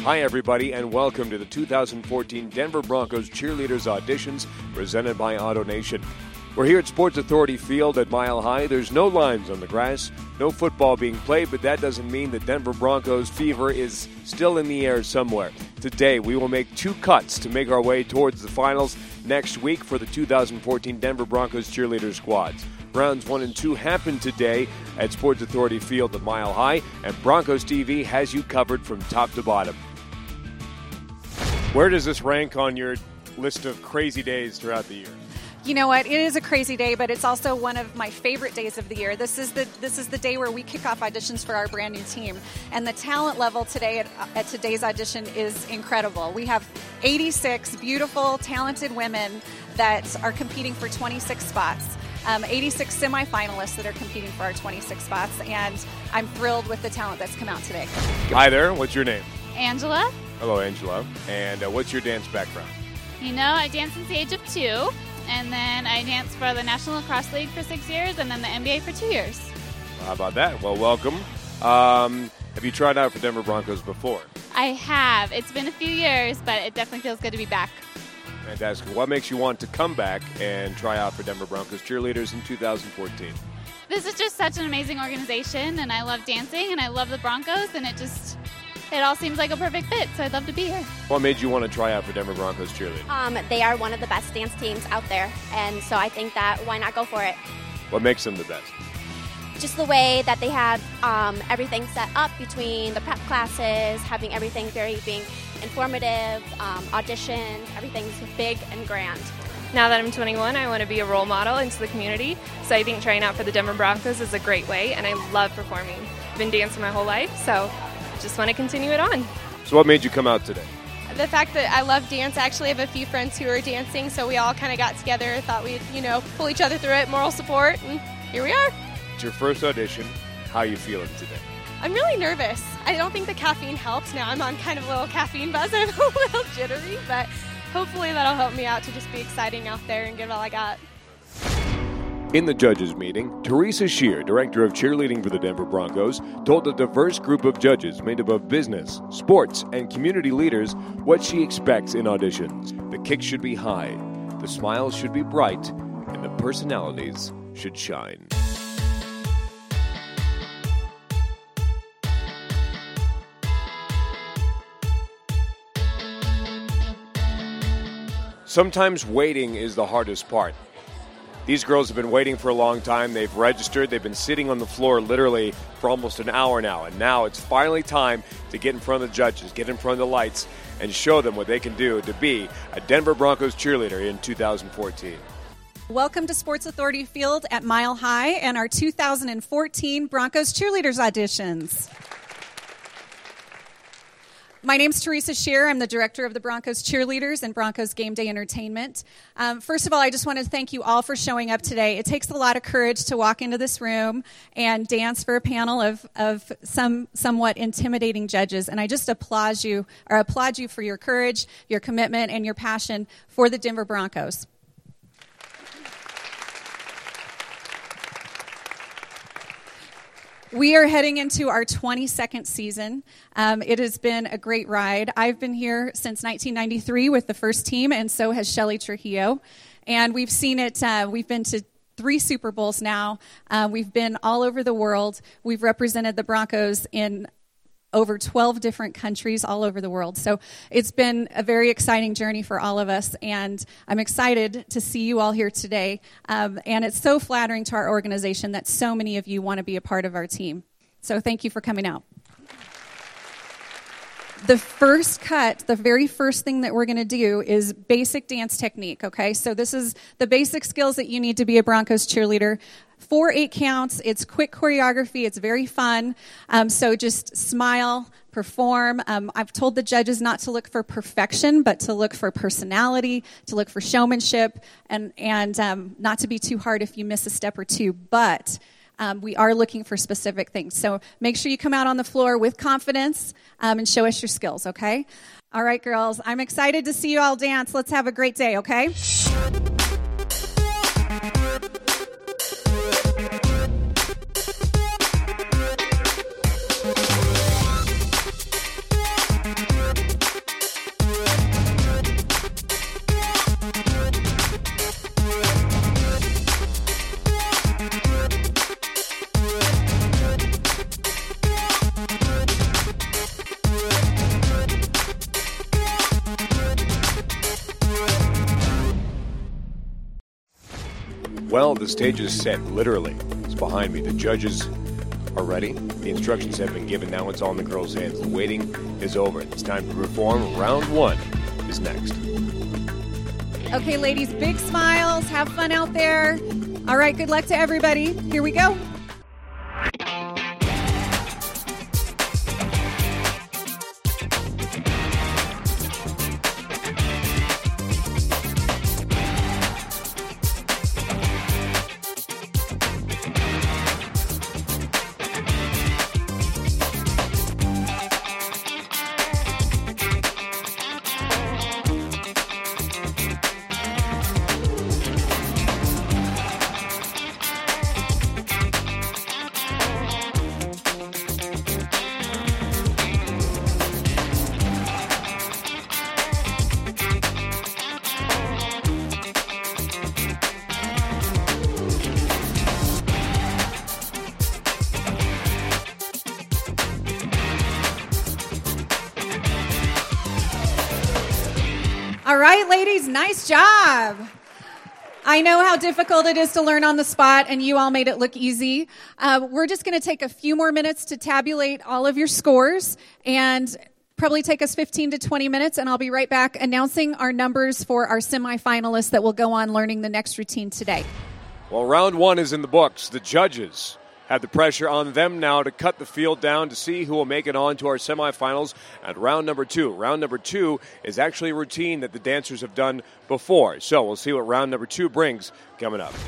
Hi, everybody, and welcome to the 2014 Denver Broncos Cheerleaders Auditions presented by AutoNation. We're here at Sports Authority Field at Mile High. There's no lines on the grass, no football being played, but that doesn't mean the Denver Broncos fever is still in the air somewhere. Today, we will make two cuts to make our way towards the finals next week for the 2014 Denver Broncos cheerleader squads. Rounds 1 and 2 happen today at Sports Authority Field at Mile High, and Broncos TV has you covered from top to bottom. Where does this rank on your list of crazy days throughout the year? You know what? It is a crazy day, but it's also one of my favorite days of the year. This is the day where we kick off auditions for our brand new team. And the talent level today at today's audition is incredible. We have 86 beautiful, talented women that are competing for 26 spots. 86 semifinalists that are competing for our 26 spots, and I'm thrilled with the talent that's come out today. Hi there. What's your name? Angela. Hello, Angela. And what's your dance background? You know, I danced since the age of 2, and then I danced for the National Lacrosse League for 6 years, and then the NBA for 2 years. How about that? Well, welcome. Have you tried out for Denver Broncos before? I have. It's been a few years, but it definitely feels good to be back. Fantastic. What makes you want to come back and try out for Denver Broncos cheerleaders in 2014? This is just such an amazing organization, and I love dancing, and I love the Broncos, and it all seems like a perfect fit, so I'd love to be here. What made you want to try out for Denver Broncos cheerleaders? They are one of the best dance teams out there, and so I think that why not go for it? What makes them the best? Just the way that they have everything set up between the prep classes, having everything being informative, auditions, everything's big and grand. Now that I'm 21, I want to be a role model into the community, so I think trying out for the Denver Broncos is a great way, and I love performing. I've been dancing my whole life, so just want to continue it on. So what made you come out today? The fact that I love dance. I actually have a few friends who are dancing, so we all kind of got together, thought we'd, pull each other through it, moral support, and here we are. It's your first audition. How are you feeling today? I'm really nervous. I don't think the caffeine helps. Now I'm on kind of a little caffeine buzz. I'm a little jittery, but hopefully that'll help me out to just be exciting out there and give it all I got. In the judges' meeting, Teresa Shear, director of cheerleading for the Denver Broncos, told a diverse group of judges made up of business, sports, and community leaders what she expects in auditions. The kicks should be high, the smiles should be bright, and the personalities should shine. Sometimes waiting is the hardest part. These girls have been waiting for a long time. They've registered. They've been sitting on the floor literally for almost an hour now. And now it's finally time to get in front of the judges, get in front of the lights, and show them what they can do to be a Denver Broncos cheerleader in 2014. Welcome to Sports Authority Field at Mile High and our 2014 Broncos Cheerleaders Auditions. My name's Teresa Shear. I'm the director of the Broncos Cheerleaders and Broncos Game Day Entertainment. First of all, I just want to thank you all for showing up today. It takes a lot of courage to walk into this room and dance for a panel of somewhat intimidating judges, and I just applaud you for your courage, your commitment, and your passion for the Denver Broncos. We are heading into our 22nd season. It has been a great ride. I've been here since 1993 with the first team, and so has Shelly Trujillo. And we've seen it. We've been to 3 Super Bowls now. We've been all over the world. We've represented the Broncos in over 12 different countries all over the world. So it's been a very exciting journey for all of us, and I'm excited to see you all here today. And it's so flattering to our organization that so many of you want to be a part of our team. So thank you for coming out. The first cut, the very first thing that we're going to do is basic dance technique, okay? So this is the basic skills that you need to be a Broncos cheerleader. 4 8 counts. It's quick choreography. It's very fun. So just smile, perform. I've told the judges not to look for perfection, but to look for personality, to look for showmanship, and not to be too hard if you miss a step or two. But we are looking for specific things. So make sure you come out on the floor with confidence and show us your skills, okay? All right, girls. I'm excited to see you all dance. Let's have a great day, okay? Well, the stage is set, literally. It's behind me. The judges are ready. The instructions have been given. Now it's all in the girls' hands. The waiting is over. It's time to perform. Round 1 is next. Okay, ladies, big smiles. Have fun out there. All right, good luck to everybody. Here we go. All right, ladies, nice job. I know how difficult it is to learn on the spot, and you all made it look easy. We're just going to take a few more minutes to tabulate all of your scores, and probably take us 15 to 20 minutes, and I'll be right back announcing our numbers for our semifinalists that will go on learning the next routine today. Well, round 1 is in the books. The judges have the pressure on them now to cut the field down to see who will make it on to our semifinals at round number 2. Round number 2 is actually a routine that the dancers have done before. So we'll see what round number 2 brings coming up.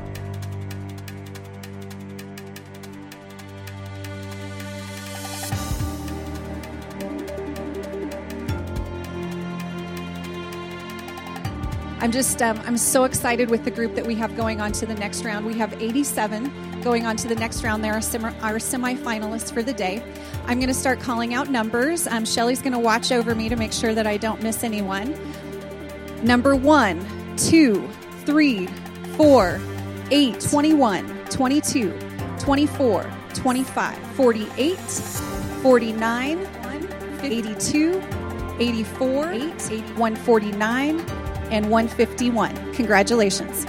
I'm so excited with the group that we have going on to the next round. We have 87 going on to the next round. They're our semifinalists for the day. I'm going to start calling out numbers. Shelly's going to watch over me to make sure that I don't miss anyone. Number 1, 2, 3, 4, 8, 21, 22, 24, 25, 48, 49, 82, 84, 149, and 151. Congratulations.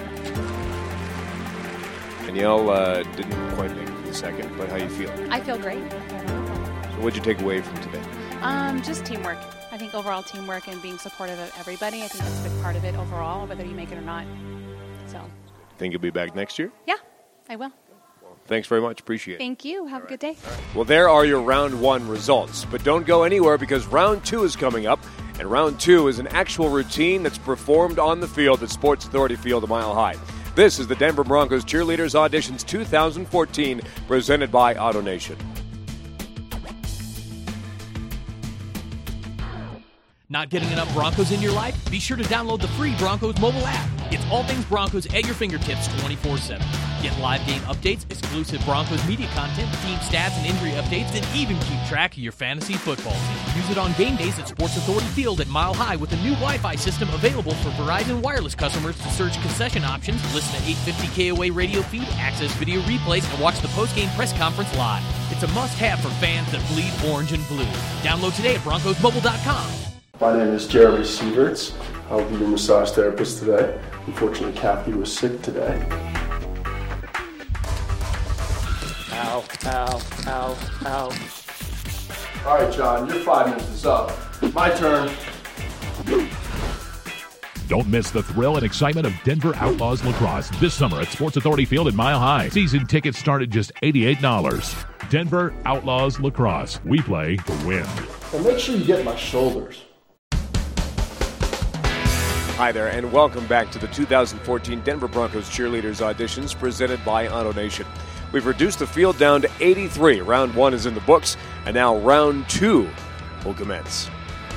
Danielle didn't quite make it for the second, but how you feel? I feel great. So what'd you take away from today? Just teamwork. I think overall teamwork and being supportive of everybody. I think that's a big part of it overall, whether you make it or not. So. Think you'll be back next year? Yeah, I will. Well, thanks very much. Appreciate it. Thank you. Have a good day. Well, there are your round 1 results. But don't go anywhere because round 2 is coming up. And round 2 is an actual routine that's performed on the field at Sports Authority Field at Mile High. This is the Denver Broncos Cheerleaders Auditions 2014, presented by AutoNation. Not getting enough Broncos in your life? Be sure to download the free Broncos mobile app. It's all things Broncos at your fingertips 24/7. Get live game updates, exclusive Broncos media content, team stats and injury updates, and even keep track of your fantasy football team. Use it on game days at Sports Authority Field at Mile High with a new Wi-Fi system available for Verizon Wireless customers to search concession options, listen to 850 KOA radio feed, access video replays, and watch the post-game press conference live. It's a must-have for fans that bleed orange and blue. Download today at BroncosMobile.com. My name is Jeremy Sieverts. I'll be your massage therapist today. Unfortunately, Kathy was sick today. Ow, ow, ow, ow. All right, John, your 5 minutes is up. My turn. Don't miss the thrill and excitement of Denver Outlaws lacrosse this summer at Sports Authority Field at Mile High. Season tickets start at just $88. Denver Outlaws lacrosse. We play to win. And make sure you get my shoulders. Hi there, and welcome back to the 2014 Denver Broncos Cheerleaders Auditions presented by AutoNation. We've reduced the field down to 83. Round 1 is in the books, and now round 2 will commence.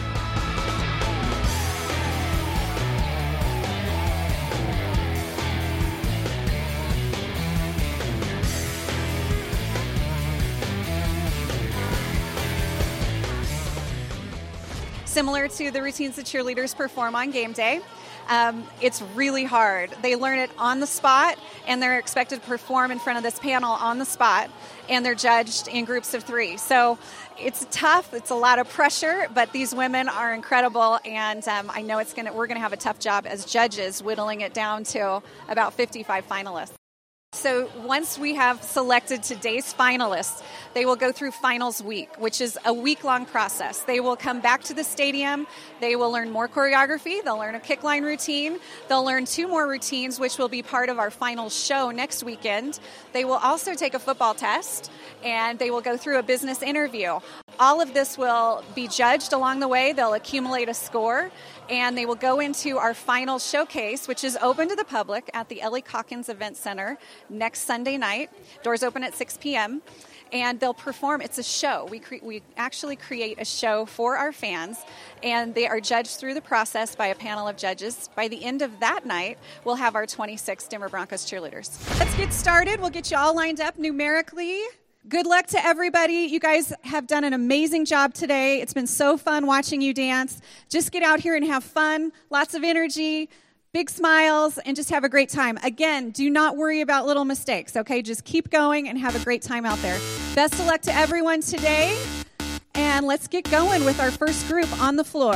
Similar to the routines the cheerleaders perform on game day. It's really hard. They learn it on the spot, and they're expected to perform in front of this panel on the spot. and they're judged in groups of 3. So it's tough. It's a lot of pressure, but these women are incredible, and I know we're going to have a tough job as judges whittling it down to about 55 finalists. So once we have selected today's finalists, they will go through finals week, which is a week-long process. They will come back to the stadium. They will learn more choreography. They'll learn a kick line routine. They'll learn 2 more routines, which will be part of our final show next weekend. They will also take a football test, and they will go through a business interview. All of this will be judged along the way. They'll accumulate a score, and they will go into our final showcase, which is open to the public at the Ellie Calkins Event Center next Sunday night. Doors open at 6 p.m., and they'll perform. It's a show. We actually create a show for our fans, and they are judged through the process by a panel of judges. By the end of that night, we'll have our 26 Denver Broncos cheerleaders. Let's get started. We'll get you all lined up numerically. Good luck to everybody. You guys have done an amazing job today. It's been so fun watching you dance. Just get out here and have fun, lots of energy, big smiles, and just have a great time. Again, do not worry about little mistakes, okay? Just keep going and have a great time out there. Best of luck to everyone today, and let's get going with our first group on the floor.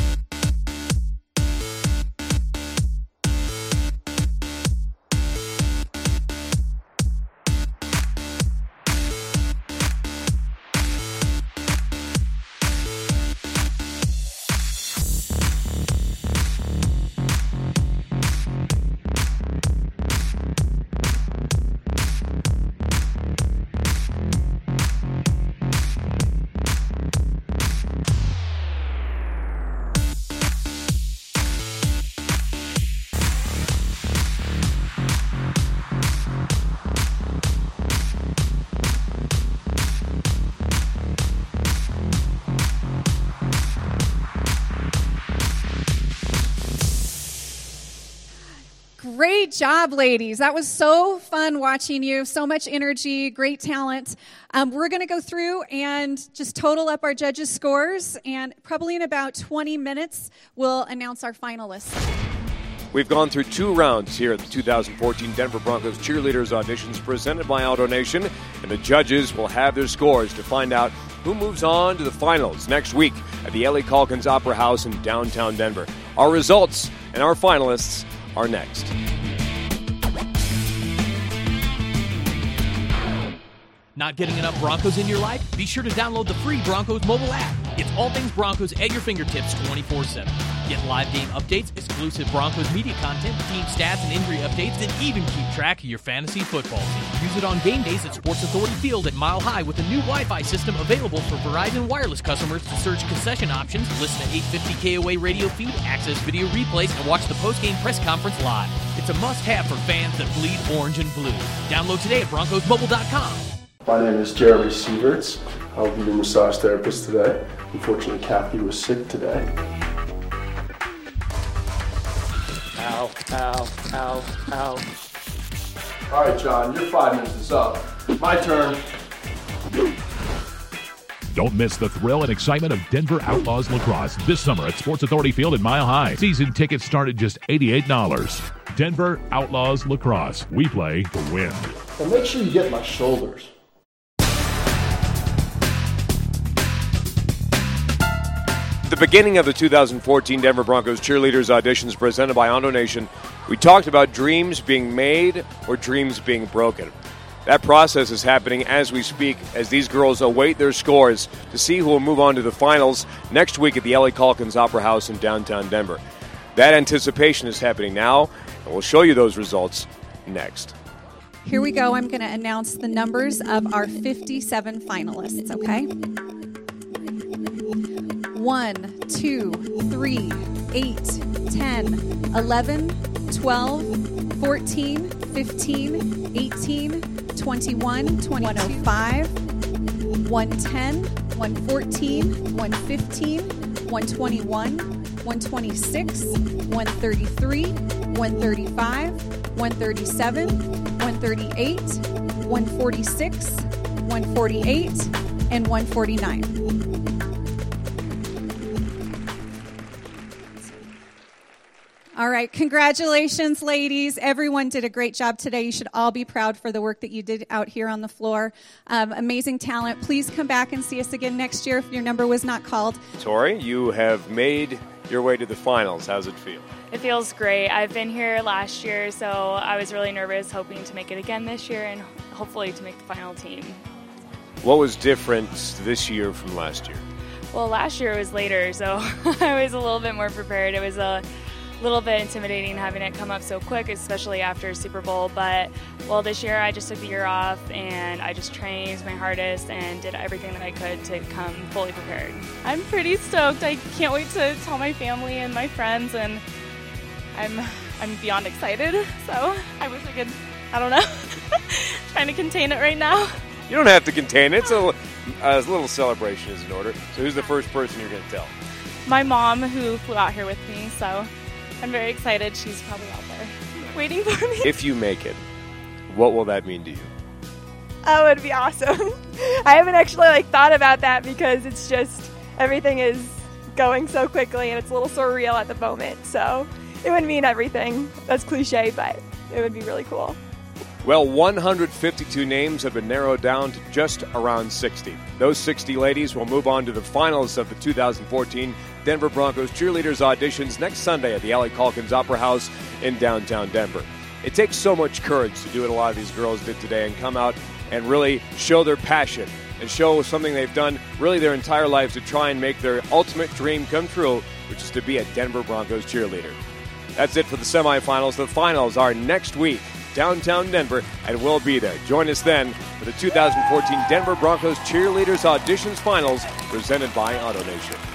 Great job, ladies. That was so fun watching you. So much energy, great talent. We're going to go through and just total up our judges' scores, and probably in about 20 minutes, we'll announce our finalists. We've gone through 2 rounds here at the 2014 Denver Broncos Cheerleaders Auditions presented by AutoNation, and the judges will have their scores to find out who moves on to the finals next week at the Ellie Calkins Opera House in downtown Denver. Our results and our finalists are next. Not getting enough Broncos in your life? Be sure to download the free Broncos mobile app. It's all things Broncos at your fingertips 24/7. Get live game updates, exclusive Broncos media content, team stats and injury updates, and even keep track of your fantasy football team. Use it on game days at Sports Authority Field at Mile High with a new Wi-Fi system available for Verizon Wireless customers to search concession options, listen to 850 KOA radio feed, access video replays, and watch the post-game press conference live. It's a must-have for fans that bleed orange and blue. Download today at BroncosMobile.com. My name is Jeremy Sieverts. I'll be your massage therapist today. Unfortunately, Kathy was sick today. Ow, ow, ow, ow. All right, John, your 5 minutes is up. My turn. Don't miss the thrill and excitement of Denver Outlaws lacrosse this summer at Sports Authority Field in Mile High. Season tickets start at just $88. Denver Outlaws lacrosse. We play to win. And make sure you get my shoulders. At the beginning of the 2014 Denver Broncos Cheerleaders Auditions presented by AutoNation, we talked about dreams being made or dreams being broken. That process is happening as we speak, as these girls await their scores to see who will move on to the finals next week at the Ellie Calkins Opera House in downtown Denver. That anticipation is happening now, and we'll show you those results next. Here we go. I'm going to announce the numbers of our 57 finalists, okay? 1, 2, 3, 8, 10, 11, 12, 14, 15, 18, 21, 22, 105, 110, 114, 115, 121, 126, 133, 135, 137, 138, 146, 148, and 149. All right. Congratulations, ladies. Everyone did a great job today. You should all be proud for the work that you did out here on the floor. Amazing talent. Please come back and see us again next year if your number was not called. Tori, you have made your way to the finals. How's it feel? It feels great. I've been here last year, so I was really nervous, hoping to make it again this year and hopefully to make the final team. What was different this year from last year? Well, last year was later, so I was a little bit more prepared. It was a little bit intimidating having it come up so quick, especially after Super Bowl. But, well, this year I just took the year off and I just trained my hardest and did everything that I could to come fully prepared. I'm pretty stoked. I can't wait to tell my family and my friends, and I'm beyond excited. So I wish I could, I don't know, trying to contain it right now. You don't have to contain it. A little celebration is in order. So who's the first person you're going to tell? My mom, who flew out here with me, so I'm very excited. She's probably out there waiting for me. If you make it, what will that mean to you? Oh, it'd be awesome. I haven't actually thought about that because it's just everything is going so quickly and it's a little surreal at the moment. So it would mean everything. That's cliche, but it would be really cool. Well, 152 names have been narrowed down to just around 60. Those 60 ladies will move on to the finals of the 2014 Denver Broncos cheerleaders auditions next Sunday at the Allie Calkins Opera House in downtown Denver. It takes so much courage to do what a lot of these girls did today and come out and really show their passion and show something they've done really their entire lives to try and make their ultimate dream come true, which is to be a Denver Broncos cheerleader. That's it for the semifinals. The finals are next week, downtown Denver, and we'll be there. Join us then for the 2014 Denver Broncos Cheerleaders Auditions Finals presented by AutoNation.